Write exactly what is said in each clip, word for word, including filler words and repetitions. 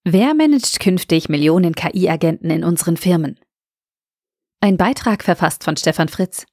Wer managt künftig Millionen K I-Agenten in unseren Firmen? Ein Beitrag verfasst von Stefan Fritz.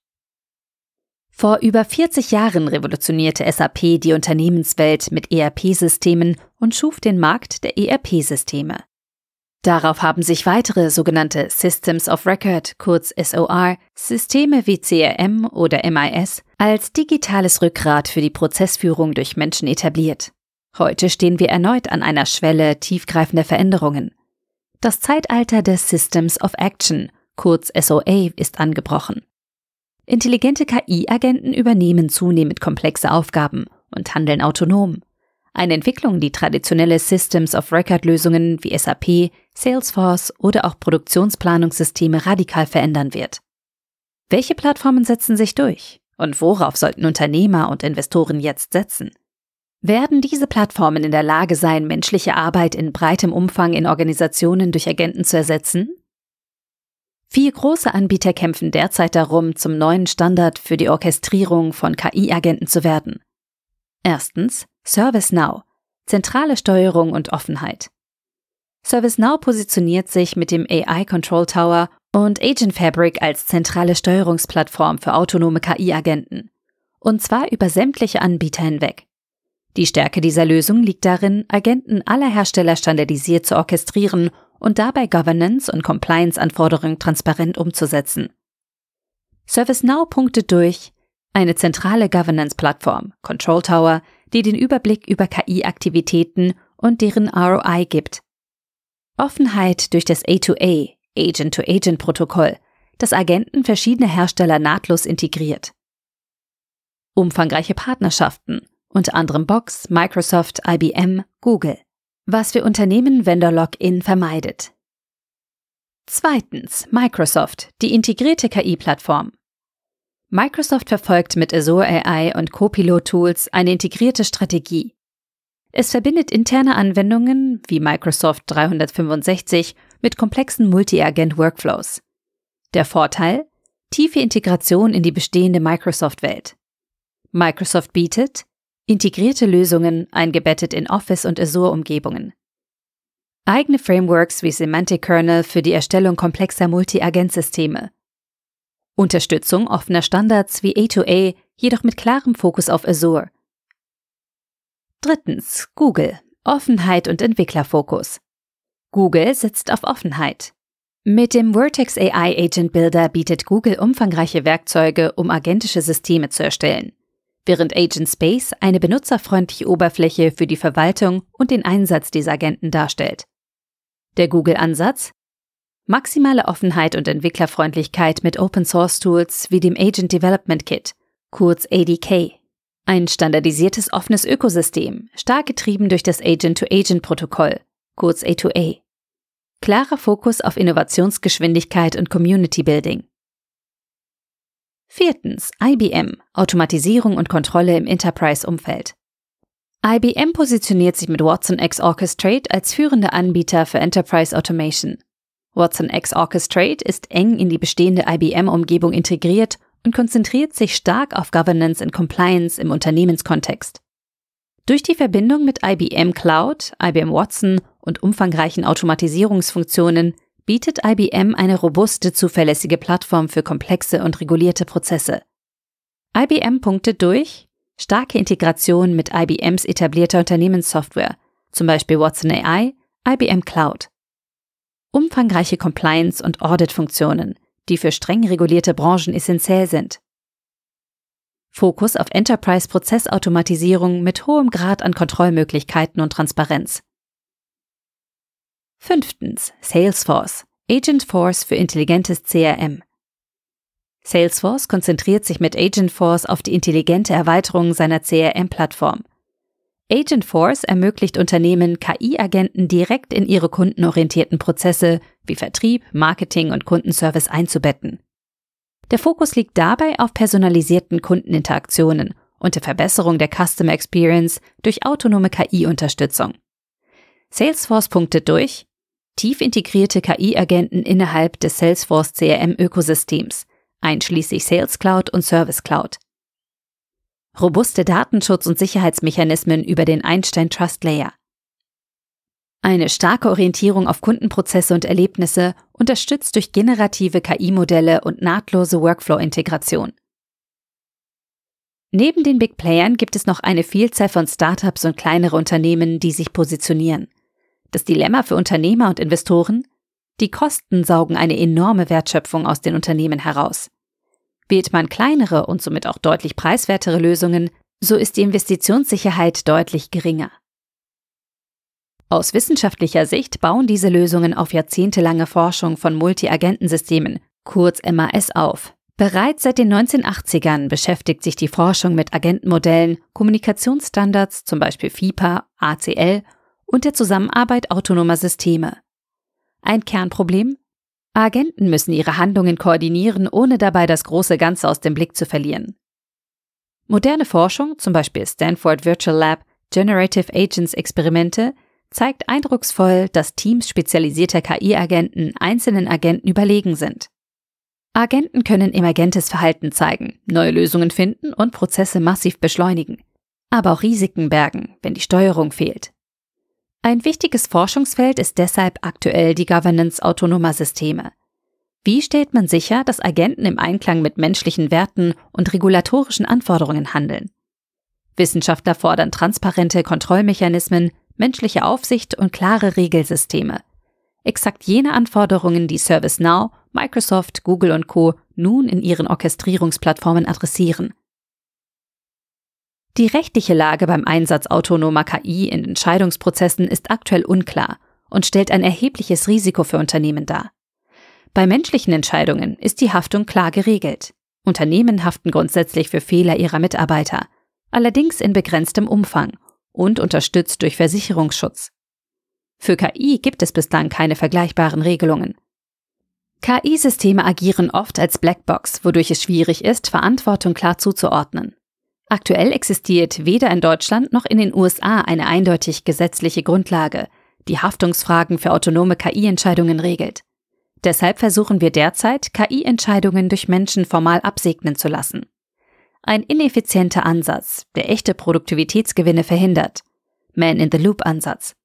Vor über vierzig Jahren revolutionierte S A P die Unternehmenswelt mit E R P-Systemen und schuf den Markt der E R P-Systeme. Darauf haben sich weitere sogenannte Systems of Record, kurz S O R, Systeme wie C R M oder M I S, als digitales Rückgrat für die Prozessführung durch Menschen etabliert. Heute stehen wir erneut an einer Schwelle tiefgreifender Veränderungen. Das Zeitalter des Systems of Action, kurz S O A, ist angebrochen. Intelligente K I-Agenten übernehmen zunehmend komplexe Aufgaben und handeln autonom. Eine Entwicklung, die traditionelle Systems of Record-Lösungen wie S A P, Salesforce oder auch Produktionsplanungssysteme radikal verändern wird. Welche Plattformen setzen sich durch? Und worauf sollten Unternehmer und Investoren jetzt setzen? Werden diese Plattformen in der Lage sein, menschliche Arbeit in breitem Umfang in Organisationen durch Agenten zu ersetzen? Vier große Anbieter kämpfen derzeit darum, zum neuen Standard für die Orchestrierung von K I-Agenten zu werden. Erstens ServiceNow, zentrale Steuerung und Offenheit. ServiceNow positioniert sich mit dem A I Control Tower und Agent Fabric als zentrale Steuerungsplattform für autonome K I-Agenten. Und zwar über sämtliche Anbieter hinweg. Die Stärke dieser Lösung liegt darin, Agenten aller Hersteller standardisiert zu orchestrieren und dabei Governance- und Compliance-Anforderungen transparent umzusetzen. ServiceNow punktet durch eine zentrale Governance-Plattform, Control Tower, die den Überblick über K I-Aktivitäten und deren R O I gibt. Offenheit durch das A zwei A, Agent-to-Agent-Protokoll, das Agenten verschiedener Hersteller nahtlos integriert. Umfangreiche Partnerschaften, unter anderem Box, Microsoft, I B M, Google, was für Unternehmen Vendor-Lock-in vermeidet. Zweitens Microsoft, die integrierte K I-Plattform. Microsoft verfolgt mit Azure A I und Copilot-Tools eine integrierte Strategie. Es verbindet interne Anwendungen wie Microsoft dreihundertfünfundsechzig mit komplexen Multi-Agent-Workflows. Der Vorteil? Tiefe Integration in die bestehende Microsoft-Welt. Microsoft bietet integrierte Lösungen, eingebettet in Office- und Azure-Umgebungen. Eigene Frameworks wie Semantic Kernel für die Erstellung komplexer Multi-Agent-Systeme. Unterstützung offener Standards wie A zwei A, jedoch mit klarem Fokus auf Azure. Drittens Google, Offenheit und Entwicklerfokus. Google setzt auf Offenheit. Mit dem Vertex A I Agent Builder bietet Google umfangreiche Werkzeuge, um agentische Systeme zu erstellen, während Agent Space eine benutzerfreundliche Oberfläche für die Verwaltung und den Einsatz dieser Agenten darstellt. Der Google-Ansatz? Maximale Offenheit und Entwicklerfreundlichkeit mit Open-Source-Tools wie dem Agent Development Kit, kurz A D K. Ein standardisiertes offenes Ökosystem, stark getrieben durch das Agent-to-Agent-Protokoll, kurz A zwei A. Klarer Fokus auf Innovationsgeschwindigkeit und Community-Building. Viertens I B M, Automatisierung und Kontrolle im Enterprise-Umfeld. I B M positioniert sich mit Watson X Orchestrate als führender Anbieter für Enterprise Automation. Watson X Orchestrate ist eng in die bestehende I B M-Umgebung integriert und konzentriert sich stark auf Governance und Compliance im Unternehmenskontext. Durch die Verbindung mit I B M Cloud, I B M Watson und umfangreichen Automatisierungsfunktionen bietet I B M eine robuste, zuverlässige Plattform für komplexe und regulierte Prozesse. I B M punktet durch starke Integration mit I B Ms etablierter Unternehmenssoftware, zum Beispiel Watson A I, I B M Cloud. Umfangreiche Compliance- und Audit-Funktionen, die für streng regulierte Branchen essentiell sind. Fokus auf Enterprise-Prozessautomatisierung mit hohem Grad an Kontrollmöglichkeiten und Transparenz. Fünftens Salesforce, Agentforce für intelligentes C R M. Salesforce konzentriert sich mit Agentforce auf die intelligente Erweiterung seiner C R M-Plattform. Agentforce ermöglicht Unternehmen, K I-Agenten direkt in ihre kundenorientierten Prozesse wie Vertrieb, Marketing und Kundenservice einzubetten. Der Fokus liegt dabei auf personalisierten Kundeninteraktionen und der Verbesserung der Customer Experience durch autonome K I-Unterstützung. Salesforce punktet durch tief integrierte K I-Agenten innerhalb des Salesforce C R M-Ökosystems, einschließlich Sales Cloud und Service Cloud. Robuste Datenschutz- und Sicherheitsmechanismen über den Einstein Trust Layer. Eine starke Orientierung auf Kundenprozesse und Erlebnisse, unterstützt durch generative K I-Modelle und nahtlose Workflow-Integration. Neben den Big Playern gibt es noch eine Vielzahl von Startups und kleinere Unternehmen, die sich positionieren. Das Dilemma für Unternehmer und Investoren? Die Kosten saugen eine enorme Wertschöpfung aus den Unternehmen heraus. Wählt man kleinere und somit auch deutlich preiswertere Lösungen, so ist die Investitionssicherheit deutlich geringer. Aus wissenschaftlicher Sicht bauen diese Lösungen auf jahrzehntelange Forschung von Multi-Agentensystemen, kurz M A S, auf. Bereits seit den neunzehnhundertachtzigern beschäftigt sich die Forschung mit Agentenmodellen, Kommunikationsstandards, zum Beispiel F I P A, A C L und der Zusammenarbeit autonomer Systeme. Ein Kernproblem? Agenten müssen ihre Handlungen koordinieren, ohne dabei das große Ganze aus dem Blick zu verlieren. Moderne Forschung, zum Beispiel Stanford Virtual Lab, Generative Agents Experimente, zeigt eindrucksvoll, dass Teams spezialisierter K I-Agenten einzelnen Agenten überlegen sind. Agenten können emergentes Verhalten zeigen, neue Lösungen finden und Prozesse massiv beschleunigen, aber auch Risiken bergen, wenn die Steuerung fehlt. Ein wichtiges Forschungsfeld ist deshalb aktuell die Governance autonomer Systeme. Wie stellt man sicher, dass Agenten im Einklang mit menschlichen Werten und regulatorischen Anforderungen handeln? Wissenschaftler fordern transparente Kontrollmechanismen, menschliche Aufsicht und klare Regelsysteme. Exakt jene Anforderungen, die ServiceNow, Microsoft, Google und Co. nun in ihren Orchestrierungsplattformen adressieren. Die rechtliche Lage beim Einsatz autonomer K I in Entscheidungsprozessen ist aktuell unklar und stellt ein erhebliches Risiko für Unternehmen dar. Bei menschlichen Entscheidungen ist die Haftung klar geregelt. Unternehmen haften grundsätzlich für Fehler ihrer Mitarbeiter, allerdings in begrenztem Umfang und unterstützt durch Versicherungsschutz. Für K I gibt es bislang keine vergleichbaren Regelungen. K I-Systeme agieren oft als Blackbox, wodurch es schwierig ist, Verantwortung klar zuzuordnen. Aktuell existiert weder in Deutschland noch in den U S A eine eindeutig gesetzliche Grundlage, die Haftungsfragen für autonome K I-Entscheidungen regelt. Deshalb versuchen wir derzeit, K I-Entscheidungen durch Menschen formal absegnen zu lassen. Ein ineffizienter Ansatz, der echte Produktivitätsgewinne verhindert. Man-in-the-Loop-Ansatz.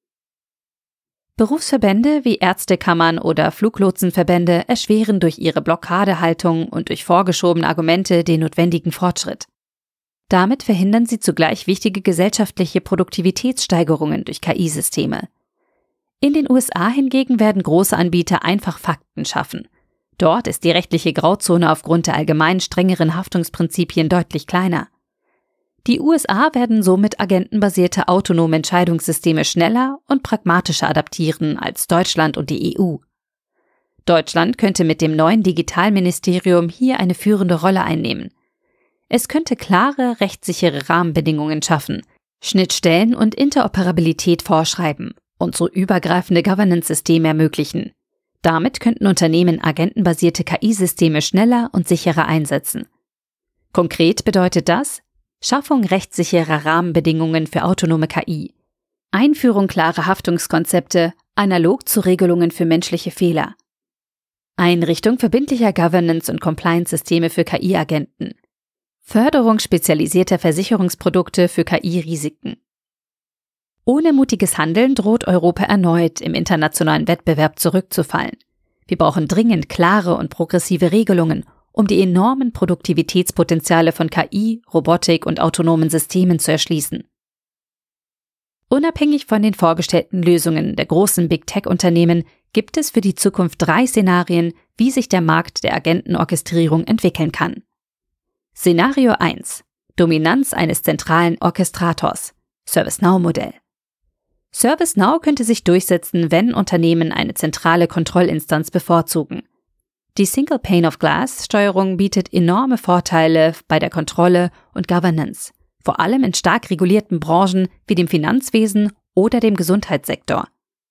Berufsverbände wie Ärztekammern oder Fluglotsenverbände erschweren durch ihre Blockadehaltung und durch vorgeschobene Argumente den notwendigen Fortschritt. Damit verhindern sie zugleich wichtige gesellschaftliche Produktivitätssteigerungen durch K I-Systeme. In den U S A hingegen werden große Anbieter einfach Fakten schaffen. Dort ist die rechtliche Grauzone aufgrund der allgemein strengeren Haftungsprinzipien deutlich kleiner. Die U S A werden somit agentenbasierte autonome Entscheidungssysteme schneller und pragmatischer adaptieren als Deutschland und die E U. Deutschland könnte mit dem neuen Digitalministerium hier eine führende Rolle einnehmen. Es könnte klare, rechtssichere Rahmenbedingungen schaffen, Schnittstellen und Interoperabilität vorschreiben und so übergreifende Governance-Systeme ermöglichen. Damit könnten Unternehmen agentenbasierte K I-Systeme schneller und sicherer einsetzen. Konkret bedeutet das Schaffung rechtssicherer Rahmenbedingungen für autonome K I, Einführung klarer Haftungskonzepte, analog zu Regelungen für menschliche Fehler, Einrichtung verbindlicher Governance- und Compliance-Systeme für K I-Agenten, Förderung spezialisierter Versicherungsprodukte für K I-Risiken. Ohne mutiges Handeln droht Europa erneut im internationalen Wettbewerb zurückzufallen. Wir brauchen dringend klare und progressive Regelungen, um die enormen Produktivitätspotenziale von K I, Robotik und autonomen Systemen zu erschließen. Unabhängig von den vorgestellten Lösungen der großen Big-Tech-Unternehmen gibt es für die Zukunft drei Szenarien, wie sich der Markt der Agentenorchestrierung entwickeln kann. Szenario eins. Dominanz eines zentralen Orchestrators. ServiceNow-Modell. ServiceNow könnte sich durchsetzen, wenn Unternehmen eine zentrale Kontrollinstanz bevorzugen. Die Single Pane of Glass-Steuerung bietet enorme Vorteile bei der Kontrolle und Governance, vor allem in stark regulierten Branchen wie dem Finanzwesen oder dem Gesundheitssektor.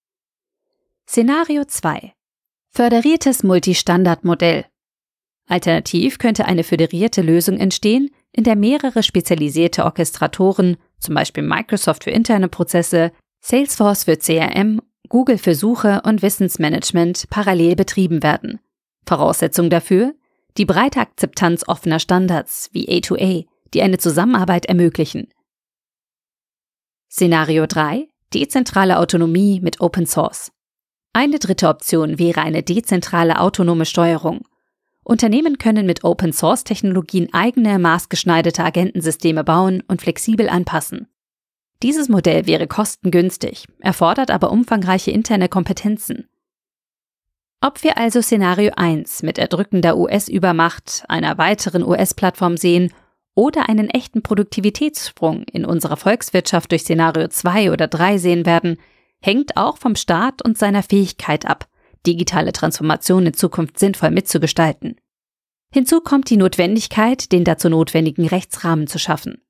Szenario zwei. Föderiertes Multistandardmodell. Alternativ könnte eine föderierte Lösung entstehen, in der mehrere spezialisierte Orchestratoren, zum Beispiel Microsoft für interne Prozesse, Salesforce für C R M, Google für Suche und Wissensmanagement parallel betrieben werden. Voraussetzung dafür? Die breite Akzeptanz offener Standards wie A zwei A, die eine Zusammenarbeit ermöglichen. Szenario drei. dezentrale Autonomie mit Open Source. Eine dritte Option wäre eine dezentrale autonome Steuerung. Unternehmen können mit Open-Source-Technologien eigene, maßgeschneiderte Agentensysteme bauen und flexibel anpassen. Dieses Modell wäre kostengünstig, erfordert aber umfangreiche interne Kompetenzen. Ob wir also Szenario eins mit erdrückender U S-Übermacht, einer weiteren U S-Plattform sehen oder einen echten Produktivitätssprung in unserer Volkswirtschaft durch Szenario zwei oder drei sehen werden, hängt auch vom Staat und seiner Fähigkeit ab, digitale Transformation in Zukunft sinnvoll mitzugestalten. Hinzu kommt die Notwendigkeit, den dazu notwendigen Rechtsrahmen zu schaffen.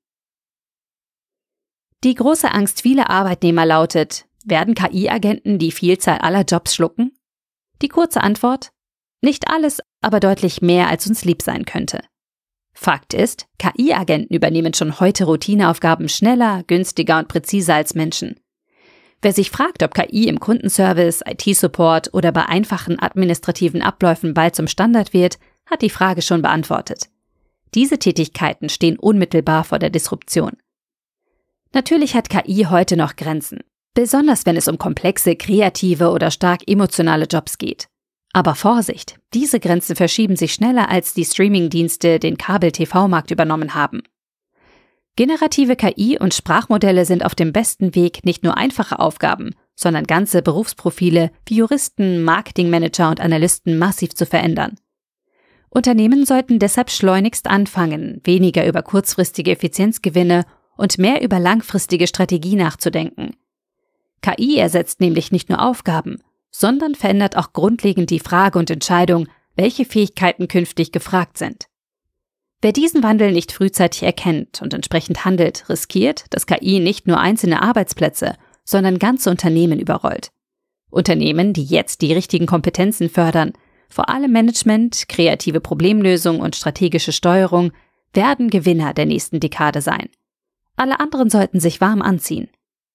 Die große Angst vieler Arbeitnehmer lautet: Werden K I-Agenten die Vielzahl aller Jobs schlucken? Die kurze Antwort: Nicht alles, aber deutlich mehr, als uns lieb sein könnte. Fakt ist, K I-Agenten übernehmen schon heute Routineaufgaben schneller, günstiger und präziser als Menschen. Wer sich fragt, ob K I im Kundenservice, I T-Support oder bei einfachen administrativen Abläufen bald zum Standard wird, hat die Frage schon beantwortet. Diese Tätigkeiten stehen unmittelbar vor der Disruption. Natürlich hat K I heute noch Grenzen, besonders wenn es um komplexe, kreative oder stark emotionale Jobs geht. Aber Vorsicht, diese Grenzen verschieben sich schneller, als die Streaming-Dienste den Kabel-T V-Markt übernommen haben. Generative K I und Sprachmodelle sind auf dem besten Weg, nicht nur einfache Aufgaben, sondern ganze Berufsprofile wie Juristen, Marketingmanager und Analysten massiv zu verändern. Unternehmen sollten deshalb schleunigst anfangen, weniger über kurzfristige Effizienzgewinne und mehr über langfristige Strategie nachzudenken. K I ersetzt nämlich nicht nur Aufgaben, sondern verändert auch grundlegend die Frage und Entscheidung, welche Fähigkeiten künftig gefragt sind. Wer diesen Wandel nicht frühzeitig erkennt und entsprechend handelt, riskiert, dass K I nicht nur einzelne Arbeitsplätze, sondern ganze Unternehmen überrollt. Unternehmen, die jetzt die richtigen Kompetenzen fördern, vor allem Management, kreative Problemlösung und strategische Steuerung, werden Gewinner der nächsten Dekade sein. Alle anderen sollten sich warm anziehen.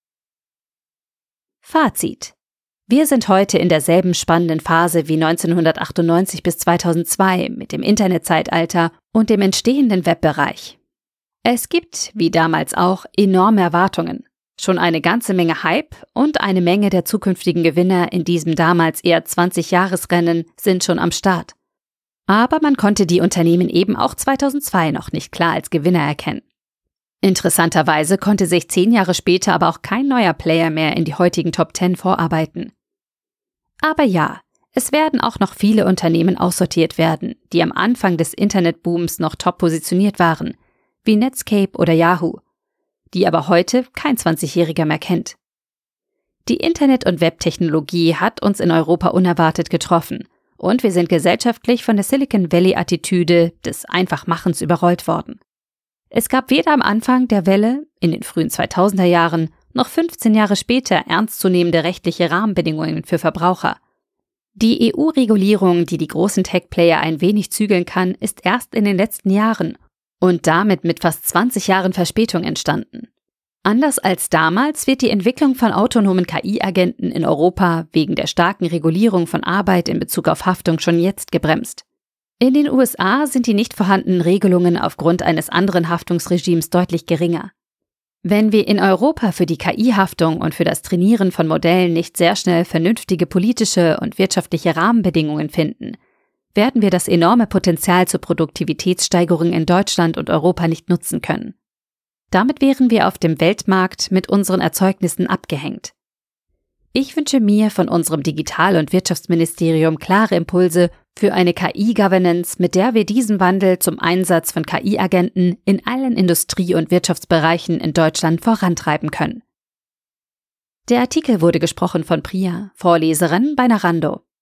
Fazit: Wir sind heute in derselben spannenden Phase wie neunzehnhundertachtundneunzig bis zweitausendzwei mit dem Internetzeitalter und dem entstehenden Webbereich. Es gibt, wie damals auch, enorme Erwartungen. Schon eine ganze Menge Hype und eine Menge der zukünftigen Gewinner in diesem damals eher zwanzig-Jahres-Rennen sind schon am Start. Aber man konnte die Unternehmen eben auch zweitausendzwei noch nicht klar als Gewinner erkennen. Interessanterweise konnte sich zehn Jahre später aber auch kein neuer Player mehr in die heutigen Top zehn vorarbeiten. Aber ja, es werden auch noch viele Unternehmen aussortiert werden, die am Anfang des Internetbooms noch top positioniert waren, wie Netscape oder Yahoo, die aber heute kein zwanzigjähriger mehr kennt. Die Internet- und Webtechnologie hat uns in Europa unerwartet getroffen und wir sind gesellschaftlich von der Silicon Valley-Attitüde des Einfachmachens überrollt worden. Es gab weder am Anfang der Welle, in den frühen zweitausender Jahren, noch fünfzehn Jahre später ernstzunehmende rechtliche Rahmenbedingungen für Verbraucher. Die E U-Regulierung, die die großen Tech-Player ein wenig zügeln kann, ist erst in den letzten Jahren und damit mit fast zwanzig Jahren Verspätung entstanden. Anders als damals wird die Entwicklung von autonomen K I-Agenten in Europa wegen der starken Regulierung von Arbeit in Bezug auf Haftung schon jetzt gebremst. In den U S A sind die nicht vorhandenen Regelungen aufgrund eines anderen Haftungsregimes deutlich geringer. Wenn wir in Europa für die K I-Haftung und für das Trainieren von Modellen nicht sehr schnell vernünftige politische und wirtschaftliche Rahmenbedingungen finden, werden wir das enorme Potenzial zur Produktivitätssteigerung in Deutschland und Europa nicht nutzen können. Damit wären wir auf dem Weltmarkt mit unseren Erzeugnissen abgehängt. Ich wünsche mir von unserem Digital- und Wirtschaftsministerium klare Impulse für eine K I-Governance, mit der wir diesen Wandel zum Einsatz von K I-Agenten in allen Industrie- und Wirtschaftsbereichen in Deutschland vorantreiben können. Der Artikel wurde gesprochen von Priya, Vorleserin bei Narando.